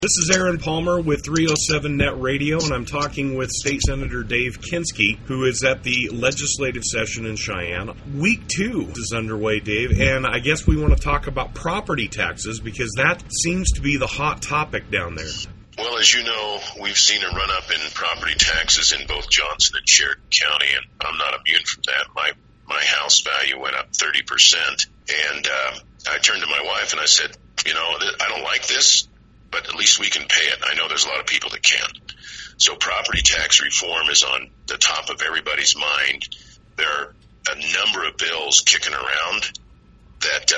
This is Aaron Palmer with 307 Net Radio, and I'm talking with State Senator Dave Kinski, who is at the legislative session in Cheyenne. Week 2 is underway, Dave, and I guess we want to talk about property taxes because that seems to be the hot topic down there. Well, as you know, we've seen a run-up in property taxes in both Johnson and Sheridan County, and I'm not immune from that. My house value went up 30%, and I turned to my wife and I said, I don't like this, but at least we can pay it. I know there's a lot of people that can't. So property tax reform is on the top of everybody's mind. There are a number of bills kicking around that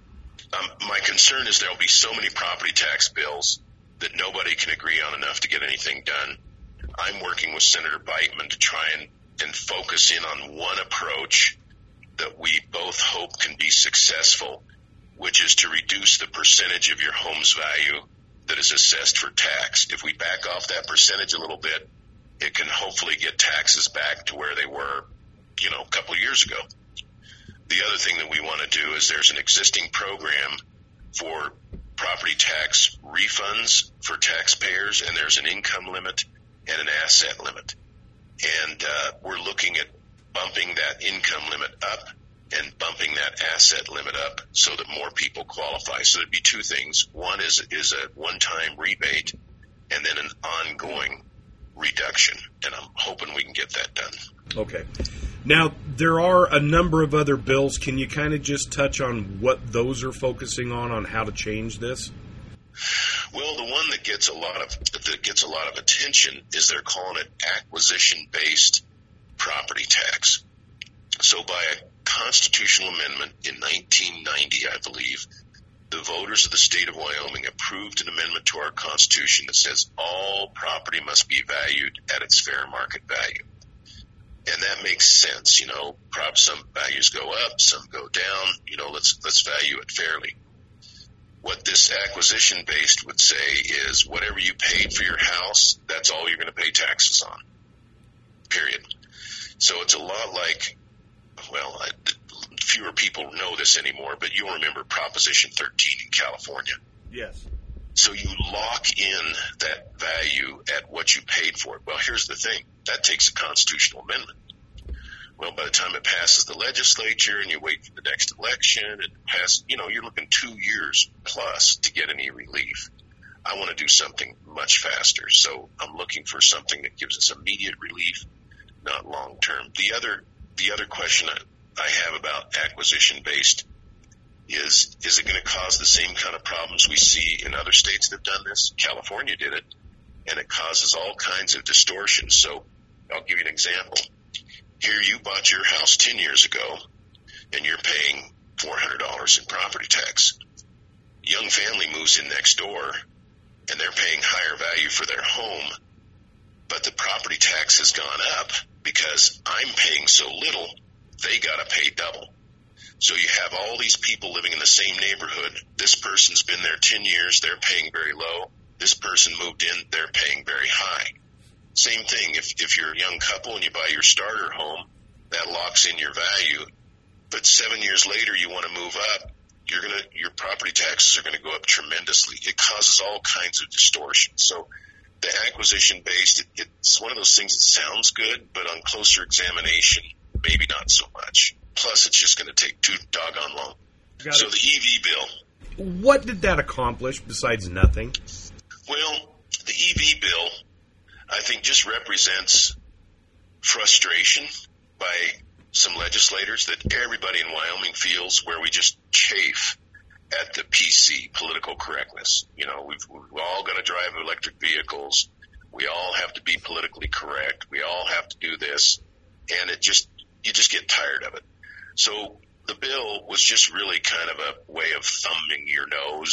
my concern is there'll be so many property tax bills that nobody can agree on enough to get anything done. I'm working with Senator Beitman to try and focus in on one approach that we both hope can be successful, which is to reduce the percentage of your home's value that is assessed for tax. If we back off that percentage a little bit, it can hopefully get taxes back to where they were, a couple of years ago. The other thing that we want to do is there's an existing program for property tax refunds for taxpayers, and there's an income limit and an asset limit. And we're looking at bumping that income limit up and bumping that asset limit up so that more people qualify. So there'd be two things. One is a one-time rebate and then an ongoing reduction. And I'm hoping we can get that done. Okay. Now, there are a number of other bills. Can you kind of just touch on what those are focusing on how to change this? Well, the one that gets a lot of attention is they're calling it acquisition-based property tax. So by a constitutional amendment in 1990, I believe, the voters of the state of Wyoming approved an amendment to our Constitution that says all property must be valued at its fair market value. And that makes sense. Some values go up, some go down. Let's value it fairly. What this acquisition-based would say is whatever you paid for your house, that's all you're going to pay taxes on, period. So it's a lot like, fewer people know this anymore, but you'll remember Proposition 13 in California. Yes. So you lock in that value at what you paid for it. Well, here's the thing. That takes a constitutional amendment. Well, by the time it passes the legislature and you wait for the next election, you're looking 2 years plus to get any relief. I want to do something much faster. So I'm looking for something that gives us immediate relief, not long term. The other question I have about acquisition-based is it going to cause the same kind of problems we see in other states that have done this? California did it, and it causes all kinds of distortions. So I'll give you an example. Here you bought your house 10 years ago, and you're paying $400 in property tax. Young family moves in next door, and they're paying higher value for their home, but the property tax has gone up because I'm paying so little, they got to pay double. So you have all these people living in the same neighborhood. This person's been there 10 years, they're paying very low. This person moved in, they're paying very high. Same thing, if you're a young couple and you buy your starter home, that locks in your value. But 7 years later, you want to move up, your property taxes are going to go up tremendously. It causes all kinds of distortions. So the acquisition-based, it's one of those things that sounds good, but on closer examination, maybe not so much. Plus, it's just going to take too doggone long. So the EV bill. What did that accomplish besides nothing? Well, the EV bill, I think, just represents frustration by some legislators that everybody in Wyoming feels, where we just chafe at the PC, political correctness. We've all got to drive electric vehicles. We all have to be politically correct. We all have to do this. And you just get tired of it. So the bill was just really kind of a way of thumbing your nose.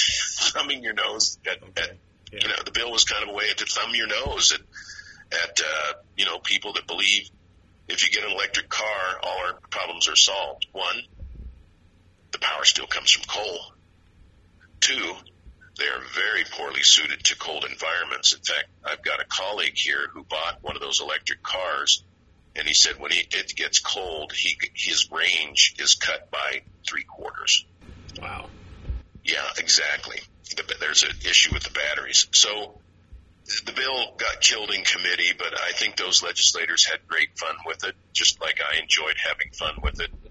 The bill was kind of a way to thumb your nose at people that believe if you get an electric car, all our problems are solved. One, the power still comes from coal. Two, they are very poorly suited to cold environments. In fact, I've got a colleague here who bought one of those electric cars, and he said when it gets cold, his range is cut by 3/4. Wow. Yeah, exactly. there's an issue with the batteries. So the bill got killed in committee, but I think those legislators had great fun with it, just like I enjoyed having fun with it.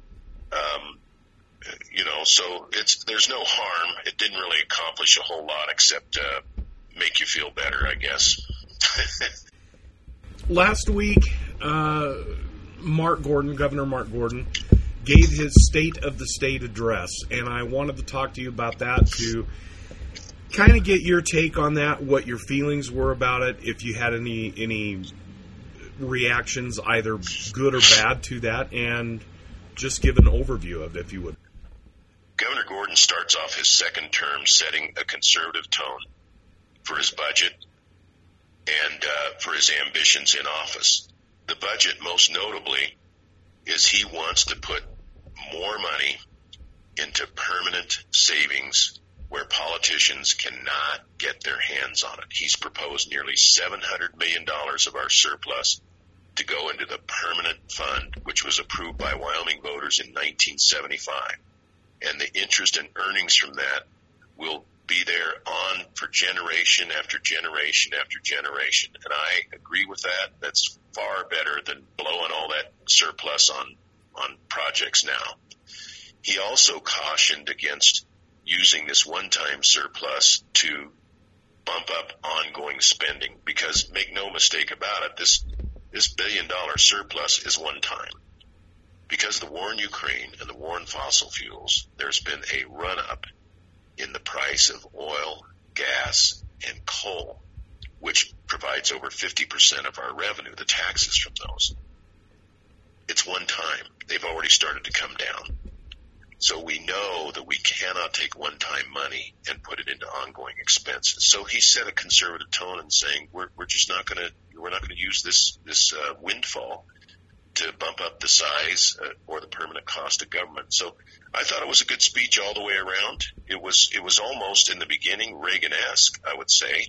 So there's no harm. It didn't really accomplish a whole lot except make you feel better, I guess. Last week, Governor Mark Gordon, gave his State of the State address, and I wanted to talk to you about that to kind of get your take on that, what your feelings were about it, if you had any reactions, either good or bad, to that, and just give an overview of it, if you would. Governor Gordon starts off his second term setting a conservative tone for his budget and for his ambitions in office. The budget, most notably, is he wants to put more money into permanent savings where politicians cannot get their hands on it. He's proposed nearly $700 million of our surplus to go into the permanent fund, which was approved by Wyoming voters in 1975. And the interest and earnings from that will be there on for generation after generation after generation. And I agree with that. That's far better than blowing all that surplus on projects now. He also cautioned against using this one-time surplus to bump up ongoing spending, because make no mistake about it, this $1 billion surplus is one time. Because of the war in Ukraine and the war in fossil fuels, there's been a run-up in the price of oil, gas, and coal, which provides over 50% of our revenue, the taxes from those. It's one time. They've already started to come down. So we know that we cannot take one-time money and put it into ongoing expenses. So he set a conservative tone in saying we're not going to use this windfall to bump up the size or the permanent cost of government. So I thought it was a good speech all the way around. It was almost in the beginning Reagan-esque, I would say.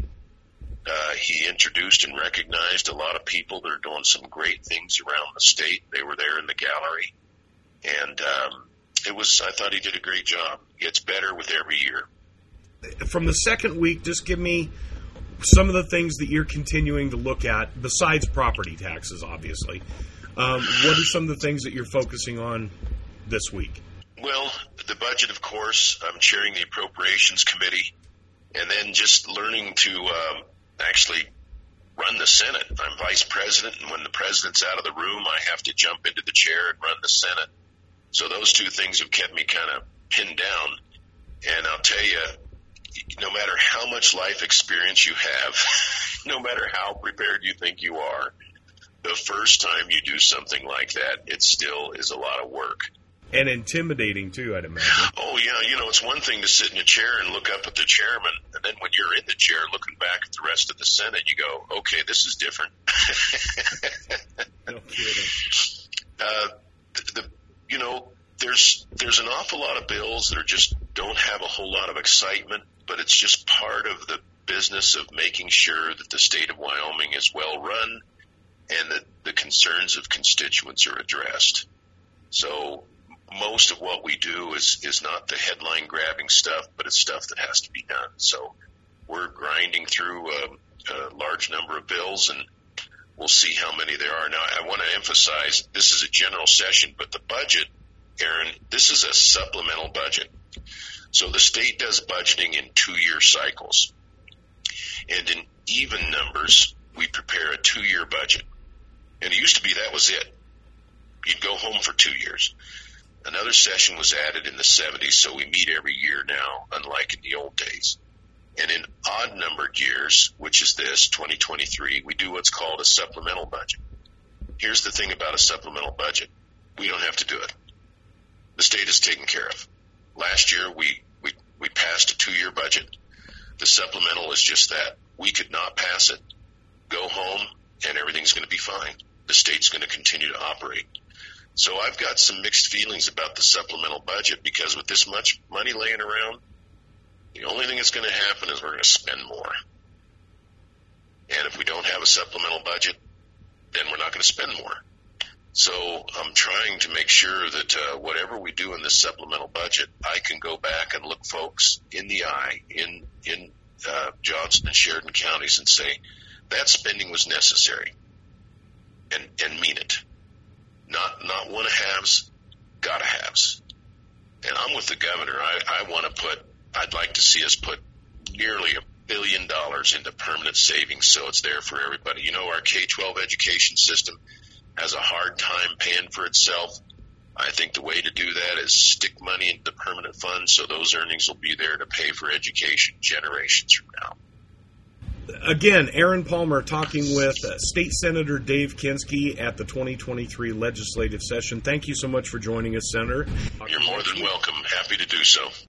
He introduced and recognized a lot of people that are doing some great things around the state. They were there in the gallery, and I thought he did a great job. It's better with every year. From the second week, just give me some of the things that you're continuing to look at, besides property taxes, obviously. What are some of the things that you're focusing on this week? Well, the budget, of course. I'm chairing the Appropriations Committee, and then just learning to actually run the Senate. I'm vice president, and when the president's out of the room, I have to jump into the chair and run the Senate. So those two things have kept me kind of pinned down. And I'll tell you, no matter how much life experience you have, no matter how prepared you think you are, the first time you do something like that, it still is a lot of work. And intimidating, too, I'd imagine. Oh, yeah. It's one thing to sit in a chair and look up at the chairman. And then when you're in the chair looking back at the rest of the Senate, you go, okay, this is different. No kidding. There's an awful lot of bills that just don't have a whole lot of excitement, but it's just part of the business of making sure that the state of Wyoming is well run and that the concerns of constituents are addressed. So most of what we do is not the headline grabbing stuff, but it's stuff that has to be done. So we're grinding through a large number of bills, and we'll see how many there are. Now, I want to emphasize this is a general session, but the budget, Aaron, this is a supplemental budget. So the state does budgeting in 2-year cycles. And in even numbers, we prepare a 2-year budget. And it used to be that was it. You'd go home for 2 years. Another session was added in the 70s, so we meet every year now, unlike in the old days. And in odd-numbered years, which is this, 2023, we do what's called a supplemental budget. Here's the thing about a supplemental budget. We don't have to do it. The state is taken care of. Last year, we passed a 2-year budget. The supplemental is just that. We could not pass it, go home, and everything's going to be fine. The state's going to continue to operate. So I've got some mixed feelings about the supplemental budget, because with this much money laying around, the only thing that's going to happen is we're going to spend more. And if we don't have a supplemental budget, then we're not going to spend more. So I'm trying to make sure that whatever we do in this supplemental budget, I can go back and look folks in the eye in Johnson and Sheridan counties and say that spending was necessary, and mean it. Not want to haves, gotta haves. And I'm with the governor. I'd like to see us put nearly $1 billion into permanent savings so it's there for everybody. You know, our K-12 education system has a hard time paying for itself. I think the way to do that is stick money into the permanent fund so those earnings will be there to pay for education generations from now. Again, Aaron Palmer talking with State Senator Dave Kinski at the 2023 legislative session. Thank you so much for joining us, Senator. You're more than welcome. Happy to do so.